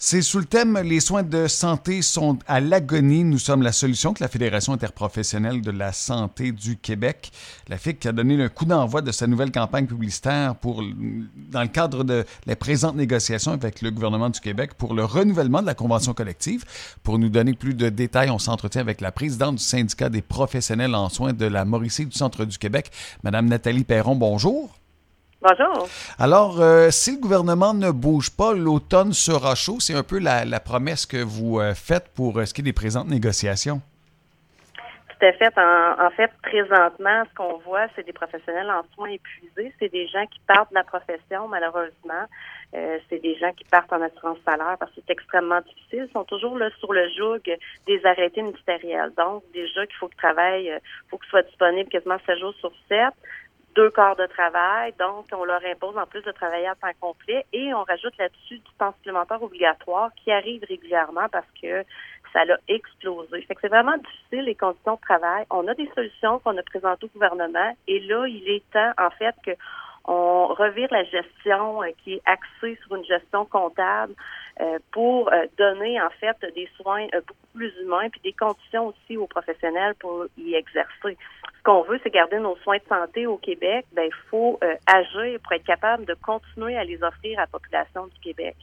C'est sous le thème « Les soins de santé sont à l'agonie. Nous sommes la solution » que la Fédération interprofessionnelle de la santé du Québec, la FIC, a donné le coup d'envoi de sa nouvelle campagne publicitaire dans le cadre de les présentes négociations avec le gouvernement du Québec pour le renouvellement de la convention collective. Pour nous donner plus de détails, on s'entretient avec la présidente du syndicat des professionnels en soins de la Mauricie du Centre du Québec, Mme Nathalie Perron. Bonjour. Bonjour. Alors, si le gouvernement ne bouge pas, l'automne sera chaud. C'est un peu la promesse que vous faites pour ce qui est des présentes négociations. Tout à fait. En fait, présentement, ce qu'on voit, c'est des professionnels en soins épuisés. C'est des gens qui partent de la profession, malheureusement. C'est des gens qui partent en assurance salaire parce que c'est extrêmement difficile. Ils sont toujours là sur le joug des arrêtés ministériels. Donc, déjà qu'il faut qu'ils travaillent, faut qu'ils soient disponibles quasiment 7 jours sur 7. 2 quarts de travail, donc on leur impose en plus de travailler à temps complet et on rajoute là-dessus du temps supplémentaire obligatoire qui arrive régulièrement parce que ça l'a explosé. Fait que c'est vraiment difficile les conditions de travail. On a des solutions qu'on a présentées au gouvernement et là, il est temps en fait que on revire la gestion qui est axée sur une gestion comptable pour donner en fait des soins beaucoup plus humains puis des conditions aussi aux professionnels pour y exercer. Ce qu'on veut, c'est garder nos soins de santé au Québec. Ben, il faut agir pour être capable de continuer à les offrir à la population du Québec.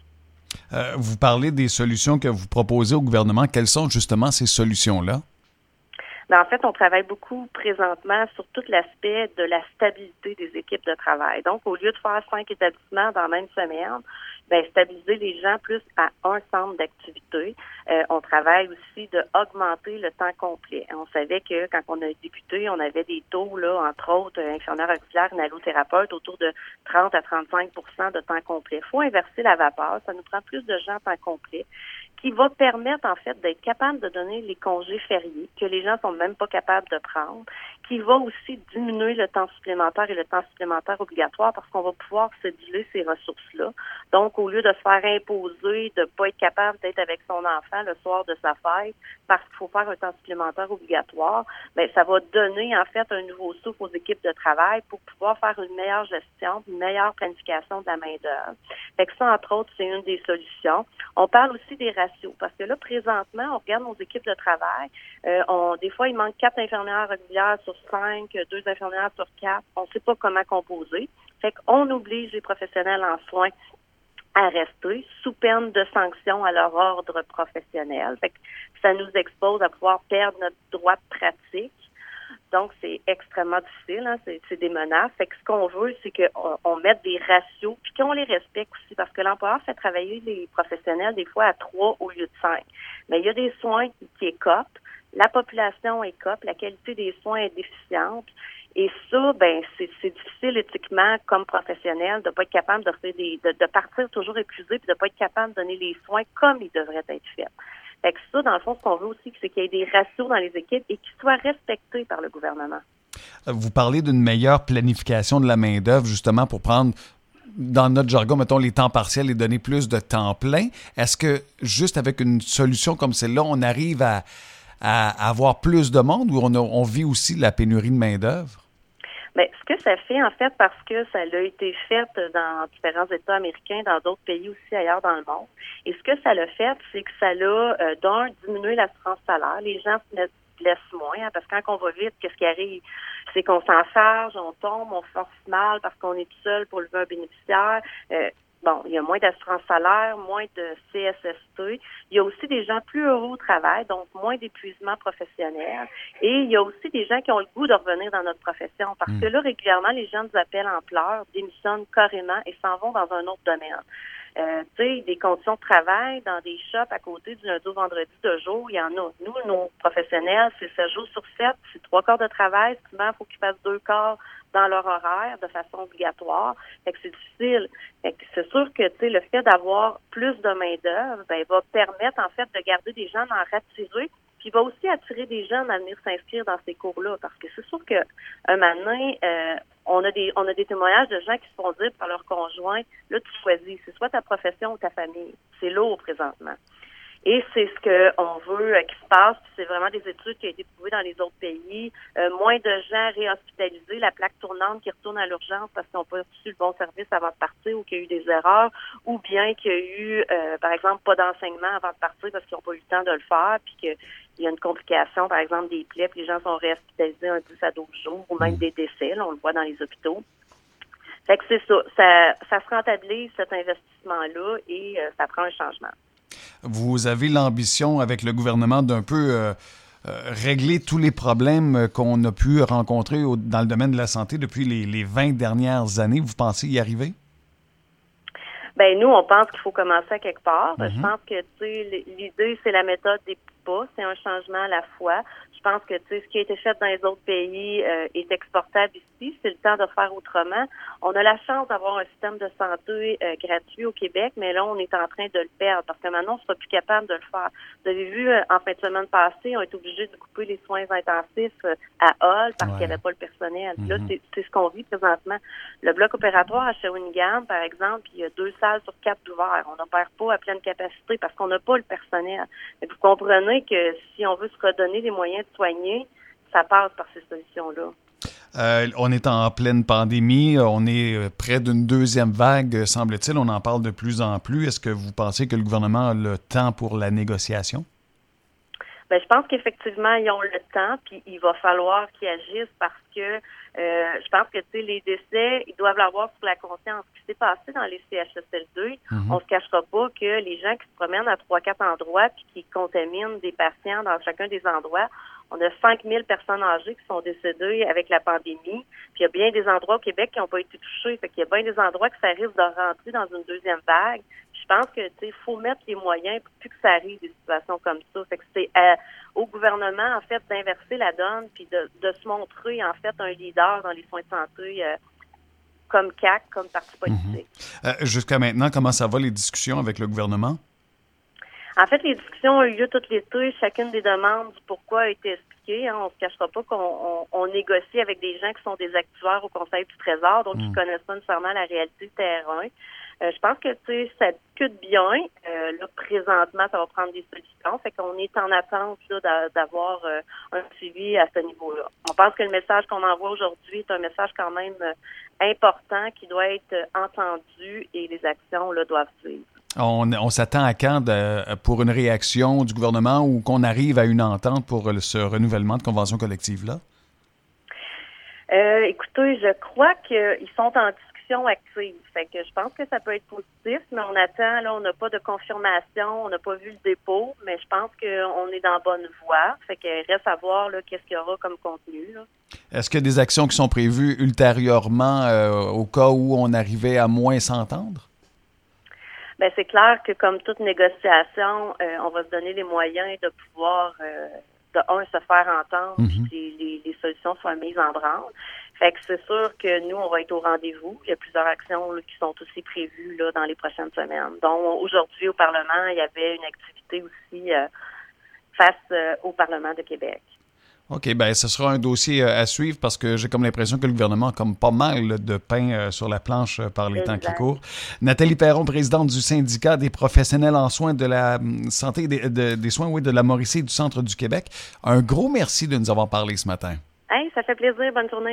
Vous parlez des solutions que vous proposez au gouvernement. Quelles sont justement ces solutions-là? Ben, en fait, on travaille beaucoup présentement sur tout l'aspect de la stabilité des équipes de travail. Donc, au lieu de faire 5 établissements dans la même semaine, ben, stabiliser les gens plus à un centre d'activité. On travaille aussi d'augmenter le temps complet. On savait que quand on a débuté, on avait des taux, là, entre autres, infirmières auxiliaires, inhalothérapeutes, autour de 30 à 35 de temps complet. Il faut inverser la vapeur. Ça nous prend plus de gens à temps complet, qui va permettre, en fait, d'être capable de donner les congés fériés que les gens sont même pas capables de prendre, qui va aussi diminuer le temps supplémentaire et le temps supplémentaire obligatoire parce qu'on va pouvoir céduler ces ressources-là. Donc, au lieu de se faire imposer de pas être capable d'être avec son enfant le soir de sa fête parce qu'il faut faire un temps supplémentaire obligatoire, bien, ça va donner, en fait, un nouveau souffle aux équipes de travail pour pouvoir faire une meilleure gestion, une meilleure planification de la main-d'œuvre. Fait que ça, entre autres, c'est une des solutions. On parle aussi des ratios parce que là, présentement, on regarde nos équipes de travail. Des fois, il manque 4 infirmières régulières sur 5, 2 infirmières sur 4. On ne sait pas comment composer. Fait qu'on oblige les professionnels en soins à rester sous peine de sanctions à leur ordre professionnel. Fait que ça nous expose à pouvoir perdre notre droit de pratique. Donc, c'est extrêmement difficile, hein? C'est des menaces. Fait que ce qu'on veut, c'est qu'on mette des ratios puis qu'on les respecte aussi parce que l'employeur fait travailler les professionnels des fois à 3 au lieu de 5. Mais il y a des soins qui écopent, la population écope, la qualité des soins est déficiente. Et ça, ben, c'est difficile éthiquement comme professionnel de pas être capable de partir toujours épuisé puis de pas être capable de donner les soins comme ils devraient être faits. Fait que ça, dans le fond, ce qu'on veut aussi, c'est qu'il y ait des ratios dans les équipes et qu'ils soient respectés par le gouvernement. Vous parlez d'une meilleure planification de la main-d'œuvre, justement, pour prendre, dans notre jargon, mettons, les temps partiels et donner plus de temps plein. Est-ce que, juste avec une solution comme celle-là, on arrive à avoir plus de monde ou on vit aussi la pénurie de main-d'œuvre? Bien, ce que ça fait, en fait, parce que ça a été fait dans différents États américains, dans d'autres pays aussi ailleurs dans le monde. Et ce que ça l'a fait, c'est que ça l'a, diminué l'assurance salaire. Les gens se blessent moins, hein, parce que quand on va vite, qu'est-ce qui arrive? C'est qu'on s'en charge, on tombe, on force mal parce qu'on est tout seul pour lever un bénéficiaire. Bon, il y a moins d'assurance salaire, moins de CSST. Il y a aussi des gens plus heureux au travail, donc moins d'épuisement professionnel. Et il y a aussi des gens qui ont le goût de revenir dans notre profession parce que là, régulièrement, les gens nous appellent en pleurs, démissionnent carrément et s'en vont dans un autre domaine. Tu sais, des conditions de travail dans des shops à côté du lundi au vendredi de jour, il y en a. Nous, nos professionnels, c'est 7 jours sur 7, c'est 3 quarts de travail. Souvent, il faut qu'ils fassent 2 quarts dans leur horaire de façon obligatoire. Fait que c'est difficile. Fait que c'est sûr que, tu sais, le fait d'avoir plus de main-d'œuvre, ben, va permettre, en fait, de garder des gens dans rattirer. Puis il va aussi attirer des jeunes à venir s'inscrire dans ces cours-là. Parce que c'est sûr que un matin, on a des témoignages de gens qui se font dire par leur conjoint, là, tu choisis, c'est soit ta profession ou ta famille. C'est lourd présentement. Et c'est ce qu'on veut qui se passe. Puis c'est vraiment des études qui ont été prouvées dans les autres pays. Moins de gens réhospitalisés, la plaque tournante qui retourne à l'urgence parce qu'ils n'ont pas reçu le bon service avant de partir ou qu'il y a eu des erreurs, ou bien qu'il y a eu, par exemple, pas d'enseignement avant de partir parce qu'ils n'ont pas eu le temps de le faire, puis qu'il y a une complication, par exemple, des plaies, puis les gens sont réhospitalisés un 10 à 12 jours, ou même des décès, là, on le voit dans les hôpitaux. Fait que c'est ça se rentabilise cet investissement-là et ça prend un changement. Vous avez l'ambition avec le gouvernement d'un peu régler tous les problèmes qu'on a pu rencontrer dans le domaine de la santé depuis les 20 dernières années. Vous pensez y arriver? Ben nous, on pense qu'il faut commencer à quelque part. Je pense que l'idée, c'est la méthode des petits pas, c'est un changement à la fois. Je pense que ce qui a été fait dans les autres pays est exportable ici. C'est le temps de faire autrement. On a la chance d'avoir un système de santé gratuit au Québec, mais là, on est en train de le perdre parce que maintenant, on ne sera plus capable de le faire. Vous avez vu, en fin de semaine passée, on est obligé de couper les soins intensifs à Hull parce qu'il n'y avait pas le personnel. Là, c'est ce qu'on vit présentement. Le bloc opératoire à Shawinigan, par exemple, il y a 2 salles sur 4 d'ouverts. On n'opère pas à pleine capacité parce qu'on n'a pas le personnel. Mais vous comprenez que si on veut se redonner les moyens de soigner, ça passe par ces solutions-là. On est en pleine pandémie, on est près d'une deuxième vague, semble-t-il. On en parle de plus en plus. Est-ce que vous pensez que le gouvernement a le temps pour la négociation? Ben, je pense qu'effectivement, ils ont le temps, puis il va falloir qu'ils agissent parce que je pense que les décès, ils doivent l'avoir sur la conscience. Ce qui s'est passé dans les CHSLD, on se cachera pas que les gens qui se promènent à 3-4 endroits puis qui contaminent des patients dans chacun des endroits, on a 5000 personnes âgées qui sont décédées avec la pandémie. Puis il y a bien des endroits au Québec qui n'ont pas été touchés. Fait qu'il y a bien des endroits que ça risque de rentrer dans une deuxième vague. Puis je pense que faut mettre les moyens pour plus que ça arrive des situations comme ça. Fait que c'est au gouvernement en fait d'inverser la donne puis de se montrer en fait un leader dans les soins de santé comme CAQ, comme parti politique. Jusqu'à maintenant, comment ça va les discussions avec le gouvernement? En fait, les discussions ont eu lieu tout l'été. Chacune des demandes du pourquoi a été expliquée. On ne se cachera pas qu'on négocie avec des gens qui sont des actuaires au Conseil du Trésor, donc qui connaissent pas nécessairement la réalité du terrain. Je pense que ça discute bien. Là, présentement, ça va prendre des solutions. Fait qu'on est en attente là, d'avoir un suivi à ce niveau-là. On pense que le message qu'on envoie aujourd'hui est un message quand même important qui doit être entendu et les actions là, doivent suivre. On s'attend à quand pour une réaction du gouvernement ou qu'on arrive à une entente pour ce renouvellement de convention collective-là? Écoutez, je crois qu'ils sont en discussion active. Fait que je pense que ça peut être positif, mais on attend, là, on n'a pas de confirmation, on n'a pas vu le dépôt, mais je pense qu'on est dans la bonne voie. Fait qu'il reste à voir là, qu'est-ce qu'il y aura comme contenu. Là. Est-ce qu'il y a des actions qui sont prévues ultérieurement au cas où on arrivait à moins s'entendre? Ben c'est clair que comme toute négociation, on va se donner les moyens de pouvoir se faire entendre, puis les solutions soient mises en branle. Fait que c'est sûr que nous, on va être au rendez-vous. Il y a plusieurs actions là, qui sont aussi prévues là, dans les prochaines semaines. Donc aujourd'hui au Parlement, il y avait une activité aussi face au Parlement de Québec. OK, bien, ce sera un dossier à suivre parce que j'ai comme l'impression que le gouvernement a comme pas mal de pain sur la planche par les temps qui courent. Nathalie Perron, présidente du syndicat des professionnels en soins de la santé et des soins de la Mauricie et du centre du Québec. Un gros merci de nous avoir parlé ce matin. Hey, ça fait plaisir. Bonne journée.